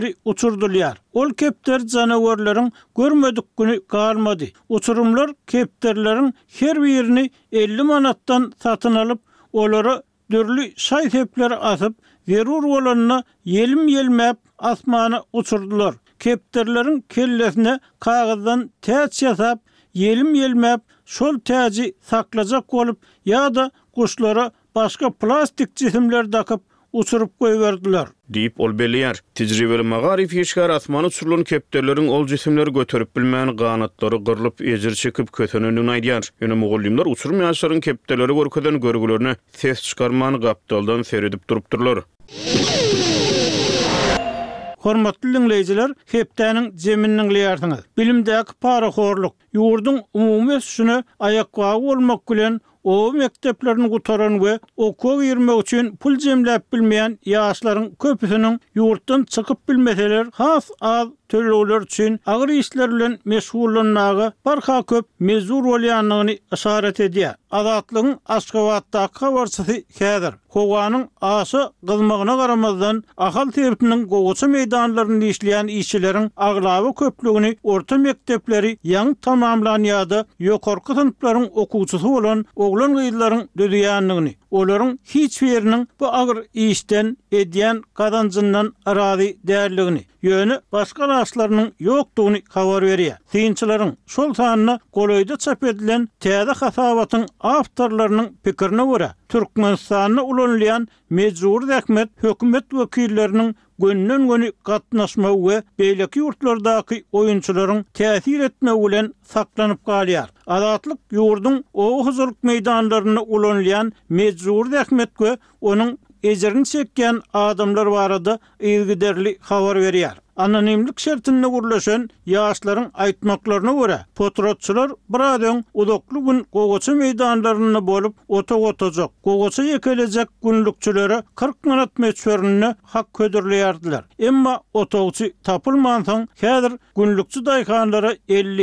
uçurdular. Ol kepter canavarların görmedik günü kalmadı. Uçurumlar kepterlerin her birini 50 manattan satın alıp olara dürlü saytepler atıp verur olanına yelim yelmep asmana uçurdular. Kepterlerin kellesine kağıttan tağ yasap yelim yelmep şol tağı saklacak olup ya da kuşlara başka plastik cisimler takıp uçurup koyverdiler. Deyip ol beliyar. Tecrübeli magarif yeşkar asmanı uçurulan kepterlerin ol cisimleri götürüp bilmeyen qanatları qırılıp ejir çekip kötönünün aydiyar. Yine muğullimler uçurmayanların kepterleri görkeden görgülerine ses çıkarmanı kaptaldan seyredip durupdurlar. Hormatly dinleyijiler, heptäniň jeminiň liýarsyňyz. Bilimdäki paraxorluk, ýurdun umumy ösüşine aýakbagy bolmak bilen o mekteplerini gutaran we okuw girmek üçin pul jemläp bilmeýän ýaşlaryň köpüsiniň ýurtdan çykyp bilmeseler, has az töleler üçin agyr işler bilen meşgullanmagy barha köp mezur bolýanlygyny işaret edýär. Azatlygyň Aşgabatdaky habarçysy häzir howanyň asy gylmagyna garamazdan ahal terpiniň gowaça meýdanlaryny işleýän işçileriň aglaby köpligini orta mektepleri ýaňy tamamlanýardy, ýokarky synplaryň okuwçysy bolan oglan gyzlaryň dödýänligini, olaryň hiç biriniň bu agyr işden edýän kazanjyndan arazy däldigini, ýöne başga raşlarynyň ýokdugyny habar berýär. Synçylaryň şol sanyna golaýda çap edilen täze hasabatyň awtorlarynyň pikirini görä, Türkmenistanyny ulanlayan mejbur häkmet hökümet wekilleriniň gönnen göni gatnaşma we beýleki ýurtlardaky oýunçylaryň täsir etme bilen saklanyp galýar. Azatlyk ýurdun o huzurluk meýdanlaryny ulanlayan mejbur häkmet we onuň ejerini çekýän adamlar barada ilgiderli habar berýär. Anonimlik şertinde gurlaşan ýaşlaryň aýtmaklaryna görä, potrotçular biradän udakly gün gowaça meýdanlaryna bolup otajak, gowaça ýekelejek günlükçülere 40 manat meçberini hak ködürleýärdiler. Emma otawçy tapylmansaň häzir günlükçü daýkanlara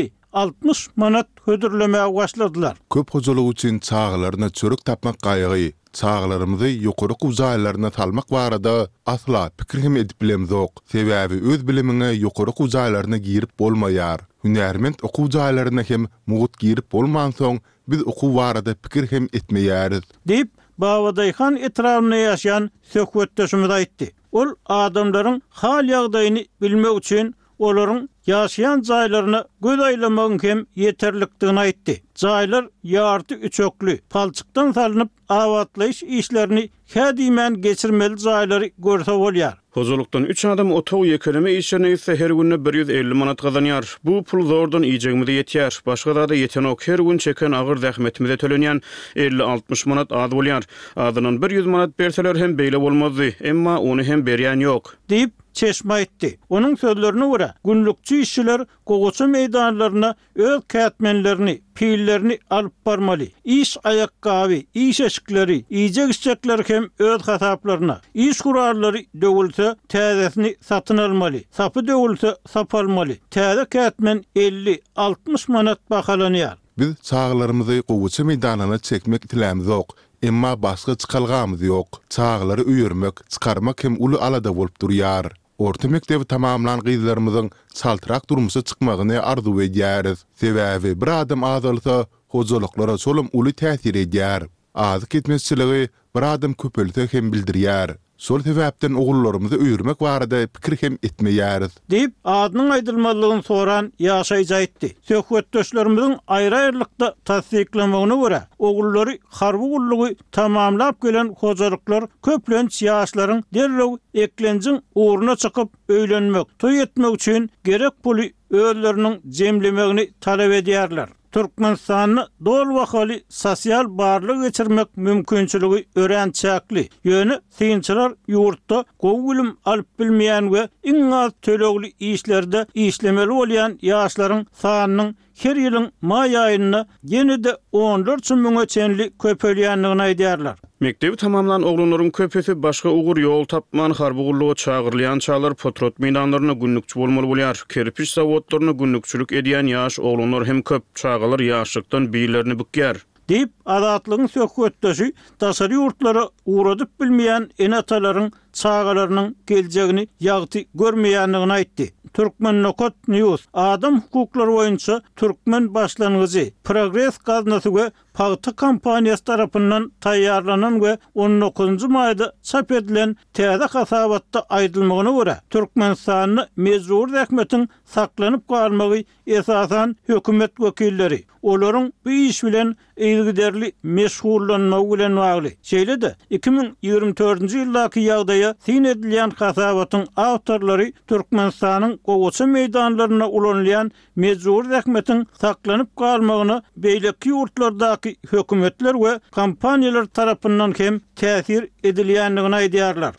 50-60 manat ködürlemäge başladylar. Köp hojalyk üçin çağlaryna çörek tapmak gaýgy, çağlarymyzy ýokary uzaýlaryna salmak barada asla pikir hem edip bilemzok. Sebäbi öz bilimine ýokary uzaýlaryna girip bolmaýar. Hünärment okuw uzaýlaryna hem mugut girip bolman soň biz okuw barada pikir hem etmeýäriz. Deyip Babadaýhan etrawyna ýaşaýan söhbetdeşimiz aýtdy. Ol adamlaryň hal ýagdaýyny bilmek üçin olaryň ýaşaýan jaýlaryna göz aýlamagyň hem ýeterlikdigini aýtdy. Jaýlar ýarty üçöklü, palçykdan salynıp awatlaýyş işlerini hädimen geçirmeli jaýlary görse bolýar. Hozurlukdan 3 adam otaw ýekeleme işlerine ise her günne 150 manat kazanýar. Bu pul zordan ýejeğimize ýetýär. Başga da ýetenok her gün çeken agyr zähmetimize tölenýän 50-60 manat az bolýar. Adynyň 100 manat berseler hem beýle bolmazdy, emma ony hem berýän ýok. Deyip çeşme aýtdy. Onuň sözlerine görä, günlükçü işçiler gowaça meýdanlaryna öz kätmenlerini, pillerini alyp barmaly. İş aýakgaby, iş eşikleri, ýejek içecekler hem öz hasaplaryna, iş kuralları döwülse täzesini satyn almaly. Sapy döwülse sap almaly. Täze kätmen 50-60 manat bahalanýar. Biz çağlarymyzy gowaça meýdanyna çekmek dilämizok. Emma başga çykalgamyz ýok. Çağlary öýürmek, çykarmak hem uly alada bolup durýar. Orta mektebi tamamlan gyzlarymyzyň saltyrak durmuşa çykmagyny arzu edýäris. Sebäbi bir adam azalsa hojalyklara solum uly täsir edýär. Azy ketmezçiligi bir adam köpelse hem bildirýär. Sol sebäpden ogullarymyzy öýürmek barada pikir hem etmeýäris. Deyip adynyň aýdylmalygyny soran ýaşaýjy aýtdy. Söhbetdeşlerimiziň aýry-aýrylykda tasdiklamagyna görä, ogullary harby gullugy tamamlap gelen hojalyklar köplenç ýaşlaryň derrew eklenjiň uğruna çykyp öýlenmek, toý etmek üçin gerek puly özleriniň jemlemegini talap edýärler. Türkmenistanyny dol wakaly sosial barlyk geçirmek mümkinçiligi örençäkli. Ýöne synçylar ýurtda gowy bilim alyp bilmeýän we iň az tölegli işlerde işlemeli bolýan ýaşlaryň sanynyň her ýylyň may aýyna ýene-de 14 miňe çenli köpelýänligini aýdýarlar. Mektebi tamamlan oglanlaryň köpesi başga ugur ýol tapman harby gulluga çagyrlayan çağlar potrot meýdanlaryna günlükçü bolmaly bolýar. Kerpiç zawodlaryna günlükçülük edýän ýaş oglanlar hem köp çağalar ýaşlykdan beýlerini bükýär. deyip azatlığın sökütdöşi daşary ýurtlara uğradyp bilmeýän enatalaryň çağalarynyň geljegini ýagty görmeýändigini aýtdy. Türkmen Nokot News adam hukuklary boýunça Türkmen başlangyjy Progress gaznasy we Pagta kampaniýasy tarapyndan taýýarlanan we 19-njy maýda çap edilen täze hasabatda aýdylmagyna görä Türkmenistany mezur häkmetiň saklanyp galmagy esasan hökümet wekilleri olaryň bu iş bilen ilgiderli meşgullanmagy bilen bagly. Şeýle-de 2024-nji ýyldaky ýagdaýa sin edilen hasabatyň awtorlary Türkmenistanyň gowaça meýdanlaryna ulanýan mezur häkmetiň saklanyp galmagyny beýleki ýurtlardaky hökümetler we kampaniýalar tarapyndan hem täsir edilýändigini aýdýarlar.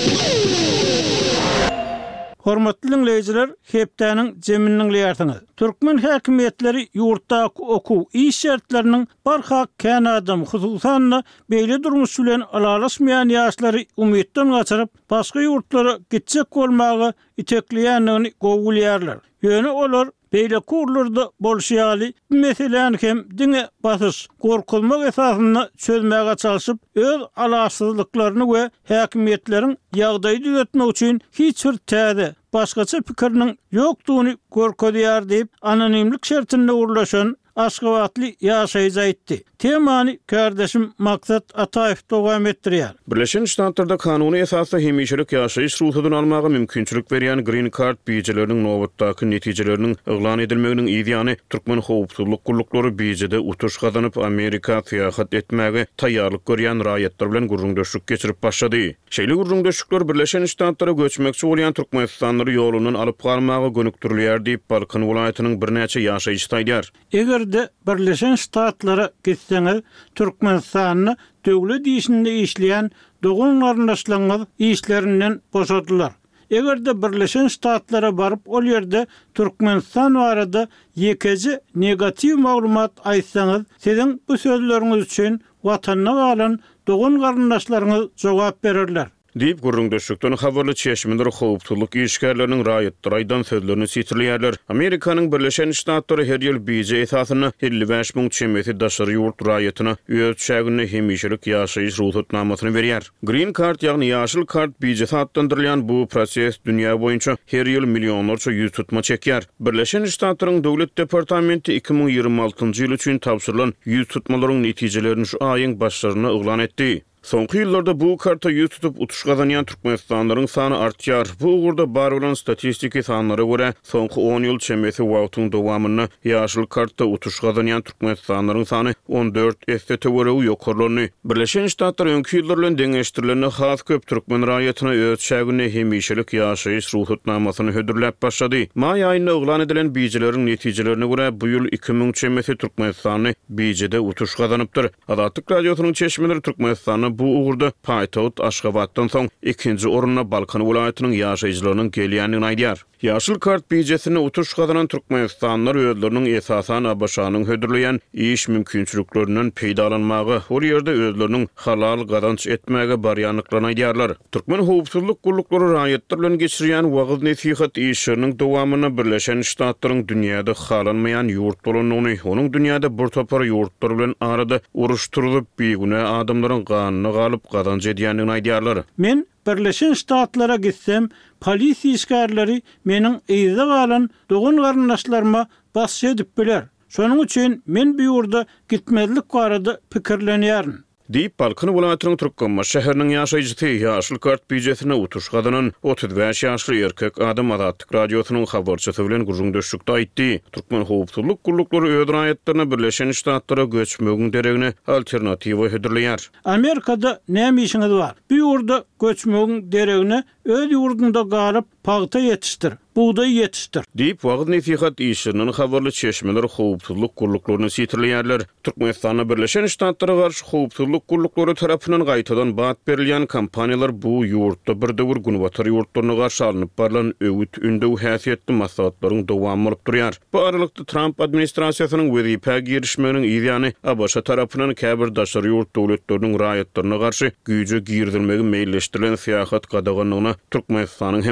Hormatly dinleyijiler, hepdäniň jeminiň ýartyny. Türkmen häkimetleri ýurtdaky okuw iş şertleriniň barhak kän adam hususan beýle durmuş bilen alalaşmaýan ýaşlary umytdan gaçyryp başga ýurtlara gitjek bolmagy itekleýändigini gowulýarlar. Ýöne olar beýle kurlarda bolşýaly meseleni hem diňe basyş, gorkulmak esasyny çözmäge çalyşyp öz alaçsyzlyklaryny we häkimetleriň ýagdaýy düzeltmek üçin hiç bir täze başgaça pikiriniň ýokdugyny görkezýär diýip anonimlik şertinde urlaşan Aşgabatly ýaşaýjy aýtdy. Temany kardeşim Maksat Ataýew dowam etdirýär. Birleşen Ştatlarda kanuny esasda hemişelik ýaşaýyş ruhudyny almagy mümkinçilik berýän Green Card bijeleriniň nowatdaky netijeleriniň eglan edilmeginiň ýa-ni Türkmen howpsuzlyk guruluklary bijede utuş gazanyp Amerika syýahat etmäge taýýarlyk görýän raýatlar bilen gurrundaşlyk geçirip başlady. Şeýle gurrundaşlyklar Birleşen Ştatlara göçmekçi bolýan Türkmenistanly ýolunyň alyp galmagy gönükdirilýär diýip Balkan welaýatynyň birnäçe ýaşaýyjy aýdýar. Egerde Birleşen Ştatlara gitseňiz Türkmenistanyny döwlet işinde işleýän dogun garyndaşlaryň işlerinden boşadylar. Egerde Birleşen Ştatlara baryp ol ýerde Türkmenistan barada ýekeji negativ maglumat aýtsaňyz, siziň bu sözleriňiz üçin watanyna galan dogun garyndaşlaryňyz jogap bererler. Deyip gurrundaşlykdan habarly çeşmeler howpsuzlyk işgärleriniň raýatlarydan sözlerini sitirleýärler. Amerikanyň Birleşen Ştatlary her ýyl bije esasyny 55.000 çemeti daşary ýurt raýatyna öz çägini hemişelik ýaşaýyş ruhsatnamasyny berýär. Green Card ýagny ýaşyl kart bijesi adlandyrylýan bu proses dünýä boýunça her ýyl millionlarça ýüz tutma çekýär. Birleşen Ştatlaryň döwlet departamenti 2026-njy ýyl üçin tapşyrylan ýüz tutmalaryň netijelerini şu aýyň başlaryna eglan etdi. Soňky ýyllarda bu karta ýüz tutup utuş gazanýan Türkmenistanlaryň sany artýar. Bu ugurda bar bolan statistiki sanlara görä soňky 10 ýyl çemeti wagtyň dowamyny ýaşyl karta utuş gazanýan Türkmenistanlaryň sany 14 STT-were ýokarlany. Birleşen Ştatlar öňki ýyllar bilen deňeşdirilen has köp türkmen raýatyna öz çägini hemişelik ýaşaýyş ruhsatnamasyny hödürläp başlady. Maý aýynda eglan edilen bijelerin netijelerine görä bu ýyl 2000 çemeti Türkmenistany bijede utuş gazanypdyr. Azatlyk radiosynyň çeşmeleri Türkmenistany bu uğurda Paytaht Aşgabatdan soň ikinji oruna Balkan welaýatynyň ýaşaýjylarynyň gelýändigini aýdýar. Ýaşyl kart bijesine utuş gazanan Türkmenistanlar özleriniň esasan abaşanyň hödürleýän iş mümkinçiliklerinden peýdalanmagy, ol ýerde özleriniň halal gazanç etmäge barýanlyklaryny aýdýarlar. Türkmen howpsuzlyk guruluklary raýatlar bilen geçirýän wagt nesihat işleriniň dowamyny Birleşen Ştatlaryň dünýäde halanmaýan ýurt bolanyny, onuň dünýäde bir topar ýurtlar bilen arada uruşturylyp beýgune adamlaryň ganyny galyp gazanç edýändigini aýdýarlar. Men Birleşen Ştatlara gitsem, polis işgärleri meniň eýze galan dogun garyndaşlaryma basy edip biler. Şonuň üçin men bu ýurda gitmezlik barada pikirlenýärin. Deyip Balkan welaýatynyň Türkmenma şäheriniň ýaşaýjysy ýaşyl kart bijesine utuş gazanan 35 ýaşly erkek adam Azatlyk radiosynyň habarçysy bilen gurrundaşlykda aýtdy. Türkmen howpsuzlyk guruluklary öz raýatlaryna Birleşen Ştatlara göçmegiň deregine alternatiwa hödürleýär. Amerikada näme işiňiz bar? Bu ýurda göçmegiň deregine öz ýurdunda galyp pagta ýetişdir. Buğday yetiştir. Deyip wagt nesihat işleriniň habarly çeşmeler howpsuzlyk guruluklaryny sitirleýärler. Türkmenistana Birleşen Ştatlary garşy howpsuzlyk gurulyklary tarapyndan gaýtadan bat berilýän kampaniýalar bu ýurtda birde-bir günwatar ýurtlaryna garşy alınıp barlan öwüt ündew häsiýetli maslahatlaryň dowam bolup durýar. Bu aralykda Trump administrasiýasynyň wezipä girişmeginiň ýa-ni Abaşa tarapyndan käbir daşary ýurt döwletleriniň raýatlaryna garşy güýje girdilmegi meýilleşdirilen syýahat gadaganyna Türkmenistanyň hem goşulma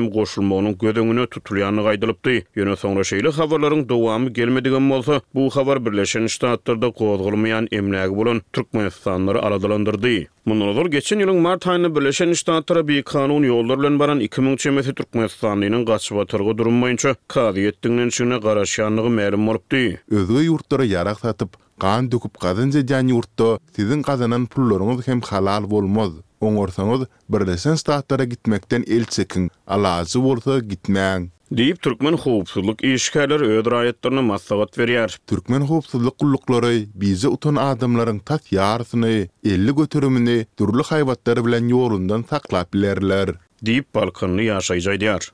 bolmagynyň gödeňine tutulýany gaýdylypdy. Ýöne soňra şeýle habarlaryň dowamy gelmedigen bolsa, bu habar Birleşen Ştatlarda gozgulmaýan emlägi bolan Türkmenistanyny aladalandyrdy. Mundan geçen ýylyň mart aýynda Birleşen Ştatlara bir kanun ýollar bilen baran 2000 Türkmenistanynyň gaçyp atyrgy durummaýynça kadiýetdiňden şuna garaşýanlygy ma'lum bolupdy. Özü ýurtlara ýarak satyp, kan döküp gazança jan ýurtda siziň gazanan pullaryňyz hem halal bolmaz. Oňorsaňyz Birleşen Ştatlara gitmekden el çekin, alazy bolsa gitmäň. Diýip Türkmen howpsuzlyk işgärleri öz raýatlaryna maslahat berýär. Türkmen howpsuzlyk gullukları bize utan adamlaryň tas ýarysyny, 50 götürümini türlü haýwatlary bilen ýolundan saklap bilerler. Diýip Balkanly ýaşaýjydýar.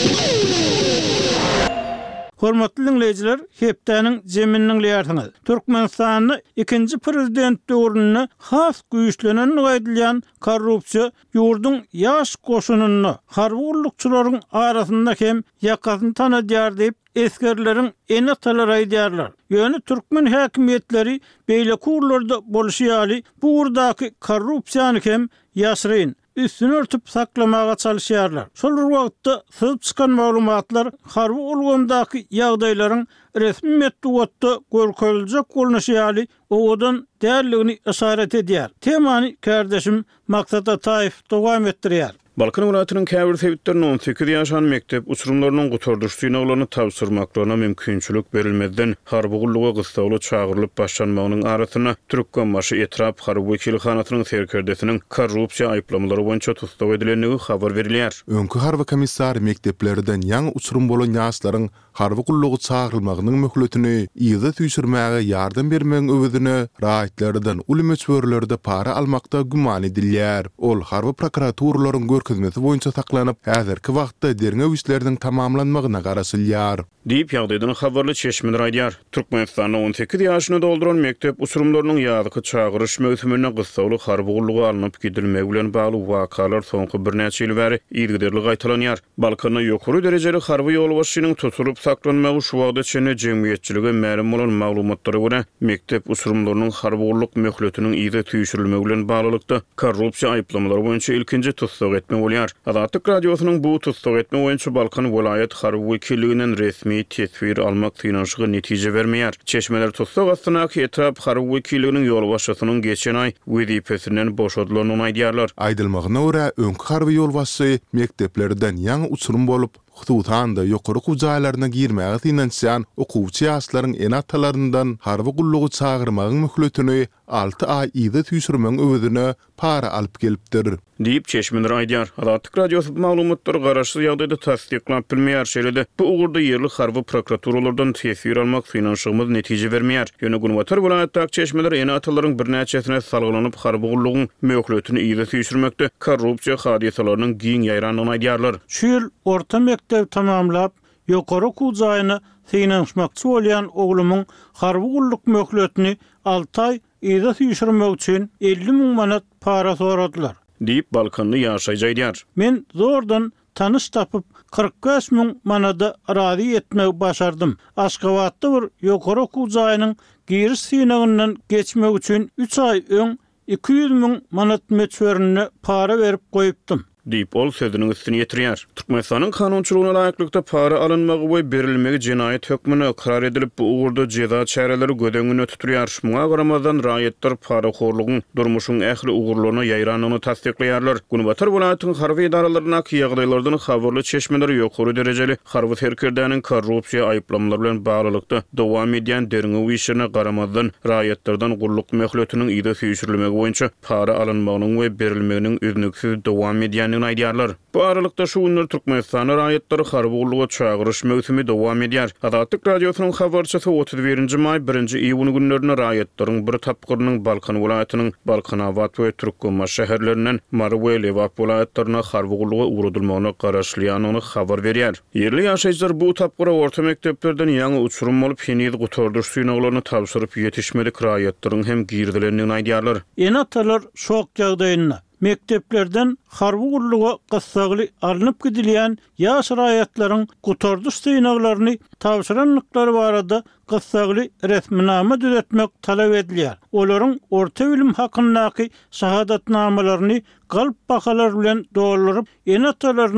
Hormatly dinleyijiler, hepdäniň jemininiň ýartyňyz. Türkmenistanyň ikinji prezident döwrüne has güýçlenen gaýdylýan korrupsiýa ýurdun ýaş goşunyny harwurlukçylaryň arasynda hem ýakasyny tanadýar diýip eskerleriň ene talary aýdýarlar. Ýöne türkmen häkimetleri beýle kurlarda boluşýaly bu urdaky korrupsiýany hem ýaşyryn üstüne örtüp saklamaga çalışýarlar. Şol wagtda syzyp çykan maglumatlar harby ulgamdaky ýagdaýlaryň resmi metduatda görkeljek bolnaşýaly odan därligini işaret edýär. Temany kardeşim Maksat Ataýew dowam etdirýär. Balkan welaýatynyň käbir sebitlerine 18 ýaşan mektep uçurumlarynyň gutardyrş synaglaryny tapşyrmaklaryna mümkinçilik berilmeden harby gulluga gysgaly çağırılıp başlanmagynyň arasyna Türkmen başı etrap harby wekilhanatynyň serkerdesiniň korrupsiýa aýplamlary boýunça tutsak edilenligi habar berilýär. Öňkü harby komissar mekteplerden ýaňy uçurum bolan ýaşlaryň harby gullugy çağırylmagynyň möhletini ýyza tüýşürmäge ýardam bermegiň öwüdüne raýatlardan uly möçberlerde para almakda güman edilýär. Ol harby prokuraturaryň görkezmesi boýunça saklanyp, häzirki wagtda derňe işleriniň tamamlanmagyna garaşylýar. Diýip ýagdaýdan habarly Çeşmeler aýdýar. Türkmenistanyň 18 ýaşyny dolduran mektep uçurumlarynyň ýazyky çağırış möhümine gysgaly harby gullugy alınıp gidilmegi bilen bagly wakalar soňky bir näçe ýyl bäri ýergederli gaýtalanýar. Balkanda ýokary derejeli harby ýolbaşçynyň tutulyp saklanmagy şu wagtda çene jemgyýetçiligi ma'lum bolan maglumatlary görä mektep uçurumlarynyň harby gulluk möhletiniň ýyza tüýşürilmegi bilen baglykda korrupsiýa aýplamlary boýunça ilkinji tutsak etme bolýar. Adatyk radiosynyň bu tutsak etme boýunça Balkan welaýat harby wekilliginiň resmi tesbir almak finansygy netije bermeýär. Çeşmeler tutsak astynaky etrap harby wekilliginiň ýolbaşçysynyň geçen aý wezipesinden boşadylyny aýdýarlar. Aýdylmagyna görä öňkü harby ýolbaşçy mekteplerden ýaňy uçurum bolup Hututan da ýokary kujaýlaryna girmäge tinançýan okuwçy ýaşlaryň enatalaryndan harby gullugy çağırmagyň möhletini 6 aý ýyda tüýşürmegiň öwüdüne para alyp gelipdir. Diýip Çeşmeler aýdýar. Adatyk radiosy maglumatlary garaşly ýagdaýda tasdiklap bilmeýär şeýle bu ugurda ýerli harby prokuraturalardan tesbir almak finansyymyz netije bermeýär. Ýöne Gunwatar welaýatdaky çeşmeler enatalaryň bir näçesine salgylanyp harby gullugyň möhletini ýyda tüýşürmekde korrupsiýa hadisalarynyň giň ýaýranyny aýdýarlar. Şu ýyl orta mektep tamamlap ýokary kujaýyny finansmakçy bolýan oglumyň harby gulluk möhletini 6 aý ýyda tüýşürmek üçin 50 000 manat para soradylar. Diýip Balkanly ýaşaýjydýar. Men zordan tanış tapıp 45 000 manada razy etmek başardım. Aşgabatda bir ýokary kujaýynyň giriş synagynyň geçmek üçin 3 aý öň 200 000 manat meçberine para berip goýupdym. Diýip ol sözüniň üstüne ýetirýär. Türkmenistanyň kanunçylygyna laýyklykda para alınmagy we berilmegi jinayet hökmüne ikrar edilip bu ugurda jeza çäreleri gödeňine tutulýar. Muňa garamazdan raýatlar para horlugyň durmuşyň ähli ugurlaryna ýaýranyny tasdiklýarlar. Gunwatar welaýatynyň harby idaralaryna ýagdaýlardan habarly çeşmeler ýokary derejeli harby serkerdäniň korrupsiýa aýplamlary bilen baglykda dowam edýän derňe işine garamazdan raýatlardan gulluk möhletiniň ýyda tüýşürilmegi boýunça para alınmagynyň we berilmeginiň üznüksiz dowam edýän aýdýarlar. Bu aralykda şu günler Türkmenistan raýatlary harby gulluga çağırış möhümi dowam edýär. Adatyk radiosynyň habarçysy 31 may 1 iýuny günlerine raýatlaryň bir tapgyrynyň Balkan welaýatynyň Balkanawat we Türkmenbaş şäherlerinden Marwe Lewap welaýatlaryna harby gulluga ugrudylmagyna garaşlýanyny habar berýär. Ýerli ýaşaýjylar bu tapgyra orta mekteplerden ýaňy uçurum bolup ýeni gutardyrş synaglaryny tapşyryp ýetişmedik raýatlaryň hem girdilerini aýdýarlar. Enatalar şok ýagdaýyna mekteplerden harby gulluga gysgaly alınıp gidilýän ýaş raýatlaryň gutardyrş synaglaryny tapşyranlyklary barada gysgaly resminama düzetmek talap edilýär. Olaryň orta bilim hakyndaky şahadatnamalaryny galp bakalar bilen dolduryp enatalaryna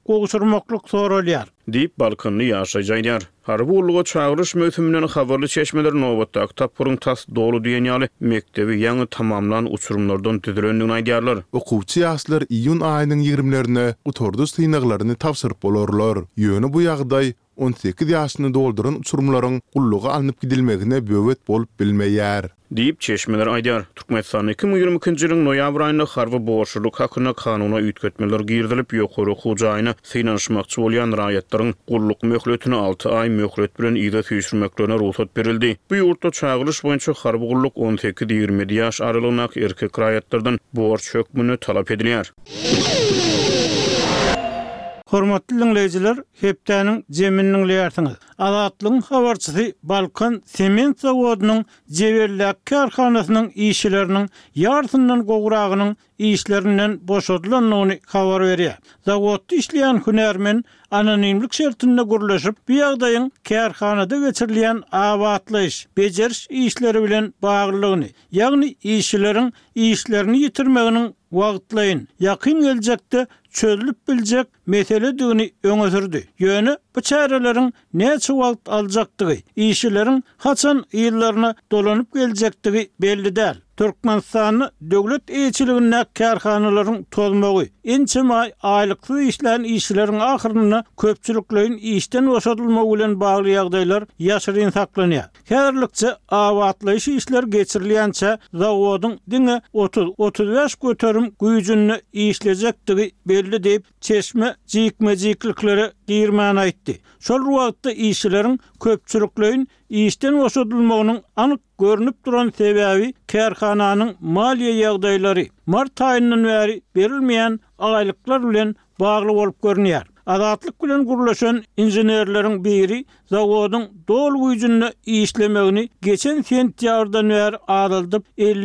goşurmakluk soralýar. Deyip Balkanlı yaşajaýdýar. Harby ulluga çağırış möhümünden habarly çeşmeler nowatda tapurun tas dolu diýenýaly mektebi ýaňy tamamlan uçurumlardan düzülendigini aýdýarlar. Okuwçy ýaşlar iýun aýynyň 20-lerine utordy synaklaryny tapşyryp bolarlar. Ýöne bu ýagdaý 18 ýaşyny dolduran uçurumlaryň gulluga alınıp gidilmegine böwet bolup bilmeýär. Deyip çeşmeler aýdýar. Türkmenistan 2022-nji ýylyň noýabr aýynda harby boşluk hakyna kanuny üýtgetmeler girdilip ýokary hujaýyny synanyşmakçy bolýan raýatlaryň gulluk möhletini 6 aý möhlet bilen ýa-da süýşürmeklerine ruhsat berildi. Bu ýurtda çağırış boýunça harby gulluk 18-20 ýaş aralygyna erkek raýatlardan borç hökmüni talap edilýär. Hormatly dinleyijiler, hepdäniň jeminiň lýartyňyz. Azatlygyň habarçysy Balkan sement zawodynyň Jeberlek karhanasynyň işçileriniň ýartyndan gowragynyň işlerinden boşadylanmagyny habar berýär. Zawodda işleýän hünärmen anonimlik şertinde gurlaşyp, bu ýagdaýyň karhanada geçirilýän awatlaş, beceriş işleri bilen baglylygyny, ýagny işçileriň işlerini ýitirmeginiň wagtlaýyn, ýakyn geljekde çözülüp biljek meseledigini öňe sürdi. Ýöne bu çäreleriň näçe wagt aljakdygy, işçileriň haçan ýyllaryna dolanyp geljektigi belli däl. Türkmenistany döwlet eýçiligine karhanalaryň tolmagy, ençe aýlykly işlären işçileriň ahyrynda köpçüliklerin işden boşadylmagy bilen bagly ýagdaýlar ýaşyryn saklanýar. Häzirlikçe awatlaýyş işler geçirilýänçe zawodyň diňe 30-35 göterim güýjünü işlejekdigi belli diýip çeşme jikmejiklikleri girmän aýtdy. Şol wagtda işçilerin köpçüliklerin işden boşadylmagynyň anyk görünüp duran sebebi karhananyň maliýe ýagdaýlary mart aýyndan bäri berilmeýän aýlyklar bilen bagly bolup görünýär. Azatlyk bilen gurlaşan injenerleriň biri zawodyň dol güýjünde işlemegini geçen sentýardan bäri adaldyp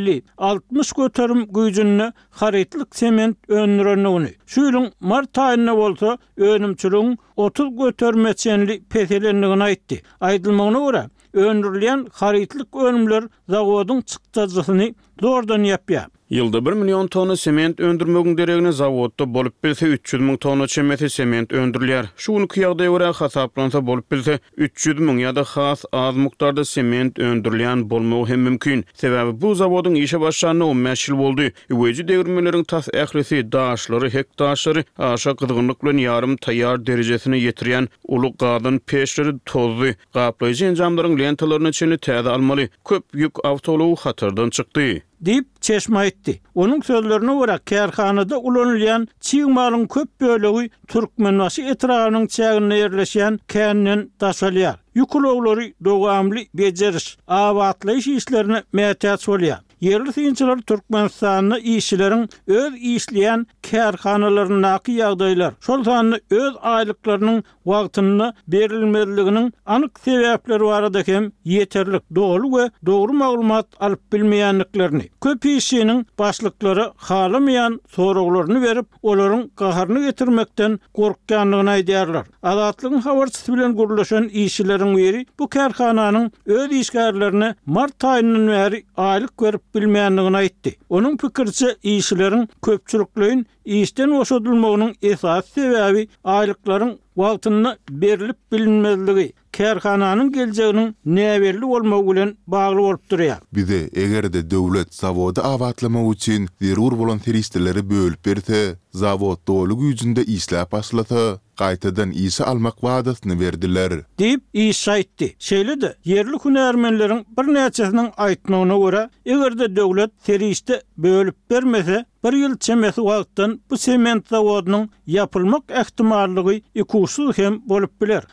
50-60 göterim güýjünde haritlik sement öndürendigini. Şu ýylyň mart aýynda bolsa önümçiligiň 30 götermeçenli peselendigini aýtdy. Aýdylmagyna görä öndürilen haritlik önümler zawodyň çykjagysyny zordan ýapýar. Ýylda 1 milyon tonna sement öndürmegiň deregine zawodda bolup bilse 300 000 tonna çemeti sement öndürilýär. Şuny ýagdaýa görä hasaplansa bolup bilse 300 000 ýa-da has az mukdarda sement öndürilýän bolmagy hem mümkin. Sebäbi bu zawodyň işe başlanyna 15 ýyl boldy. Öweji degirmeleriň tas ählisi, daşlary, hektaşlary aşa gyzgynlyk bilen ýarym taýýar derejesine ýetirýän uly gadyn peşleri tozdy. Gaplaýjy enjamlaryň lentalaryny çeni täze almaly. Köp ýük awtology hatardan çykdy. Deyip çeşme aýtdy. Onuň sözlerine görä karhanada ulanylýan çyýmalyň köp bölegi Türkmenbaşy etragynyň çägine ýerleşýän känden daşalýar. Ýukulawlary dowamly beceriş, awatlaýyş işlerine mätäç bolýar. Yerli synçylar Türkmenistanyň işçileriň öz işleýän karhanalarynaky ýagdaýlar, şol sany öz aýlyklarynyň wagtyny berilmezliginiň anyk sebäpleri barada hem ýeterlik dolu we dogry maglumat alyp bilmeýänliklerini, köp işçiniň başlyklary halamaýan soraglaryny berip, olaryň gaharyny getirmekden gorkýanlygyny aýdýarlar. Azatlygyň habarçysy bilen gurlaşan işçileriň biri bu karhananyň öz işgärlerini mart aýyndan bäri aýlyk berip bilmeýänligini aýtdy. Onuň pikirçe işçilerin köpçüliklerin işden boşadylmagynyň esas sebebi aýlyklaryň wagtyna berilip bilinmezligi, karhananyň geljeginiň näberli bolmagy bilen bagly bolup durýar. Bize egerde döwlet zawody awatlamak üçin zerur bolan teristleri bölüp berse, zawod dolu güýjünde işläp başlasa, gaýtadan işe almak wadasyny berdiler. Diýip iş aýtdy. Şeýle-de yerli hünärmenleriň bir näçesiniň aýtmagyna görä, egerde döwlet teriste bölüp bermese, bir ýyl çemesi wagtdan bu sement zawodynyň ýapylmak ähtimallygy ikursuz hem bolup biler.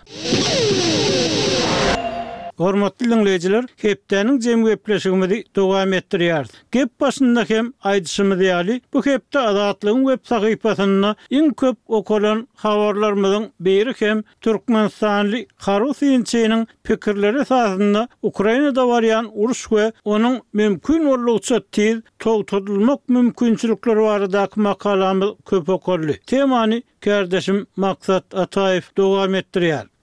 Hormatly dinleyijiler, hepdäniň jem gepleşigimizi dowam etdirýär. Gep başynda hem aýdyşymyz ýaly, bu hepde Azatlygyň web sahypasyna iň köp okulan habarlarymyzyň biri hem Türkmenistanly Haru Synçynyň pikirleri esasynda Ukrainada barýan uruş we onuň mümkin bolýança tez togtadylmak mümkinçilikleri baradaky makalamyz köp okurly. Temany kardeşim Maksat Ataýew dowam etdirýär.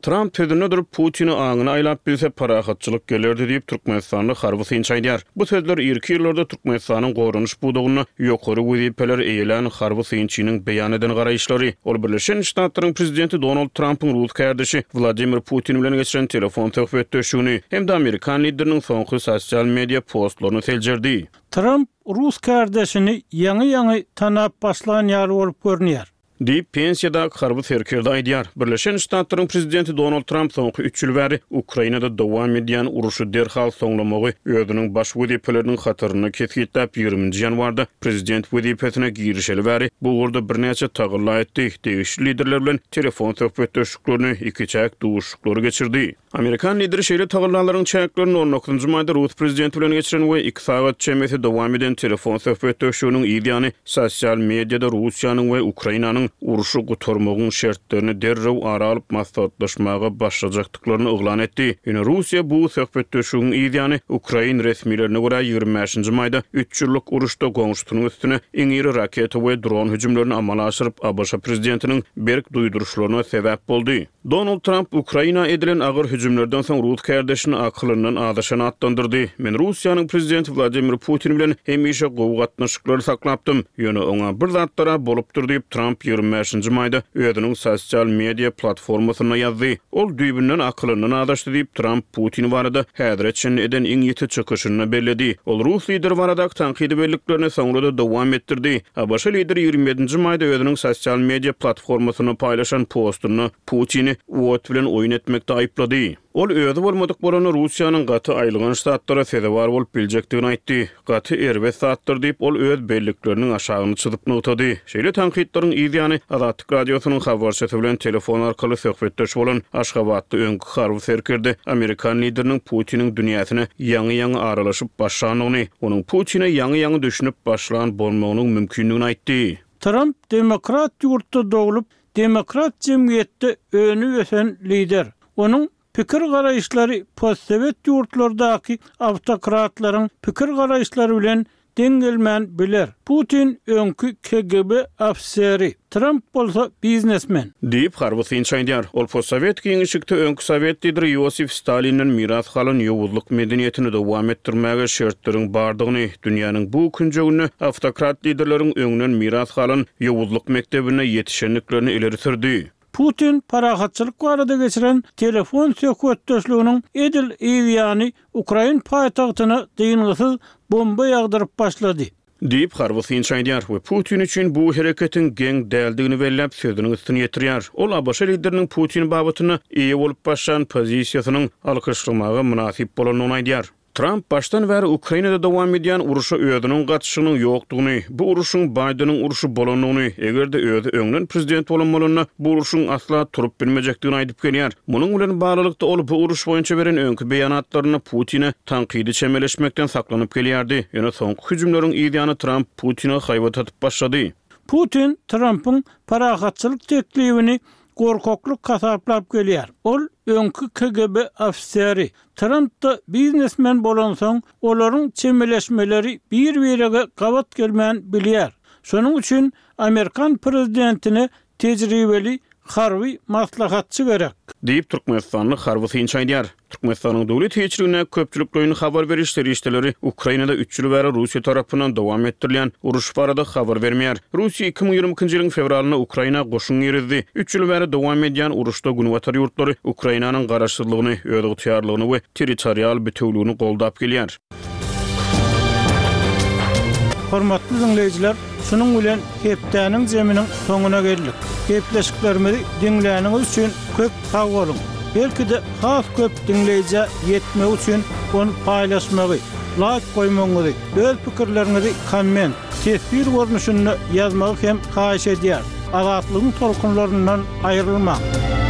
Trump tözüne durup Putin'i aňyna aýlap bilse parahatçylyk gelerdi diýip Türkmenistanly Harby Hysyn aýdýar. Bu sözler ilki ýyllarda Türkmenistanyň gorunuş budugyny ýokary wezipeler eýelen Harby Hysynçynyň beýan eden garaýşlary. Ol Birleşen Ştatlaryň prezidenti Donald Trump'yň Rus kardeşi Vladimir Putin bilen geçiren telefon söhbetdeşigini hem de Amerikan lideriniň soňky sosial media postlaryny seljerdi. Trump Rus kardeşini ýaňy tanap başlayan ýaly bolup görünýär. Deyip pensiyada Harby Serker'de aýdýar. Birleşen Ştatlaryň prezidenti Donald Trump soňky 3 ýyl bäri Ukrainada dowam edýän uruşy derhal soňlamagy özüniň baş wezipeleriniň hatyryny kesgitlap 20 ýanwarda prezident wezipesine girişeli bäri bu urda birnäçe tagylla etdi. Degişli liderler bilen telefon söhbetdeşiklerini iki çäk duşuklary geçirdi. Amerikan lideri şeýle tagyllalaryň çäklerini 19-njy maýda Rus prezidenti bilen geçiren we 2 saat çemesi dowam eden telefon söhbetdeşiginiň ýa-ni sosial mediada Russiýanyň we Ukrainanyň uruşu gutormagyň şertlerini derrew aralyp maslahatlaşmaga başlajakdyklaryny oglan etdi. Ýöne Russiýa bu söhbetdeşiginiň ýa-ni Ukraina resmilerine görä 25-nji maýda 3 ýyllyk uruşda goňşutynyň üstüne iň iri raketa we dron hüjümlerini amala aşyryp ABŞ prezidentiniň berk duýduruşlaryna sebäp boldy. Donald Trump Ukraina edilen agyr hüjümlerden soň Rus kardeşini aklyndan adaşan atlandyrdy. Men Russiýanyň prezidenti Vladimir Putin bilen hemişe gowy gatnaşyklary saklapdym. Ýöne oňa bir zatlara bolupdyr diýip Trump 25-nji maýda özüniň sosial media platformasyna ýazdy. Ol düýbünden aklyndan adaşdy diýip Trump Putin barada häzirçe eden iň ýeti çykyşyny bellädi. Ol Rus lideri barada tanqidi belliklerini soňra da dowam etdirdi. ABC lideri 27-nji maýda özüniň sosial media platformasyna paýlaşan postuny Putin'i uwat bilen oýun etmekde aýplady. Ol özü bolmadyk bolany Russiýanyň gaty aýlygan ştatlara sebäp bolup biljekdigini aýtdy. Gaty erbet satdyr diýip ol öz bellikleriniň aşagyny çyzyp notady. Şeýle tanqidlaryň ýa-ni Azatlyk radiosynyň habarçysy bilen telefon arkaly söhbetdeş bolan Aşgabatly öňkü Harby Serker'de Amerikan lideriniň Putiniň dünýäsine ýaňy aralaşyp başlanyny, onuň Putin'e ýaňy düşünüp başlan bolmagynyň mümkinligini aýtdy. Trump demokrat ýurtda dogulup, demokrat jemgyýetde öňü ösen lider. Onuň pikir garaýşlary postsovet ýurtlardaky awtokratlaryň pikir garaýşlary bilen dengelmän biler. Putin öňkü KGB afiseri, Trump bolsa biznesmen. Deyip Harby Hysyn aýdýar. Ol postsovet giňişikde öňkü Sowet lideri Yosif Stalinin miras galan ýowuzlyk medeniýetini dowam etdirmäge şertleriň bardygyny, dünýäniň bu künjegini awtokrat liderleriň öňünden miras galan ýowuzlyk mektebine ýetişenliklerini ileri sürdi. Putin parahatçylyk barada geçiren telefon söhbetdeşliginiň edil ýa-ni Ukraina paýtagtyna dyngysyz bomba ýagdyryp başlady. Deyip Harby Hysyn aýdýar we Putin üçin bu hereketiň geň däldigini bellep sözüniň üstüne ýetirýär. Ol ABC lideriniň Putin babatyna eýe bolup başlan pozisiýasynyň alkyşlamagy münasip bolanyny aýdýar. Trump baştan bäri Ukrainada dowam edýän uruşa özüniň gatşygynyň ýokdugyny, bu uruşyň Bidenin uruşy bolanyny, egerde özü öňden prezident bolanmalyny bu uruşyň asla turup bilmejekdigini aýdyp gelýär. Munyň bilen baglykda ol bu uruş boýunça beren öňkü beýanatlaryny Putin'e tanqidi çemeleşmekden saklanyp gelýärdi. Ýöne soňky hüjümleriň ýa-ni Trump Putin'e haýbat atyp başlady. Putin Trump'yň parahatçylyk teklibini gorkokluk kasaplap gelýär. Ol öňkü KGB afiseri. Trump da biznesmen bolan soň olaryň çemeleşmeleri bir-birege gabat gelmän bilýär. Şonuň üçin Amerikan prezidentine tejribeli harby maslahatçy gerek. Deyip Türkmenistanly Harby Hysyn aýdýar. Türkmenistanyň dowlet heçligine köpçüliklerini habar berişleri işleri Ukrainada 3 ýyl bäri Russiýa tarapyndan dowam etdirilýän uruş barada habar bermeýär. Russiýa 2022-nji ýylyň fevralyna Ukraina goşun ýerizdi. 3 ýyl bäri dowam edýän uruşda günwatar ýurtlary Ukrainanyň garaşsyzlygyny, öýdüg tyýarlygyny we territorial bütünligini goldap gelýär. Hormatly dinleýijiler, şunun bilen hepdäniň jeminiň soňuna geldik. Hepleşiklerimizi dinläniňiz üçin köp sag bolun. Belki de has köp dinleýije ýetmek üçin onu paýlaşmagy, like goýmaňyzy, öz pikirlerinizi komment, tesbir görnüşünde ýazmagy hem haýyş edýär. Azatlygyň tolkunlaryndan aýrylma.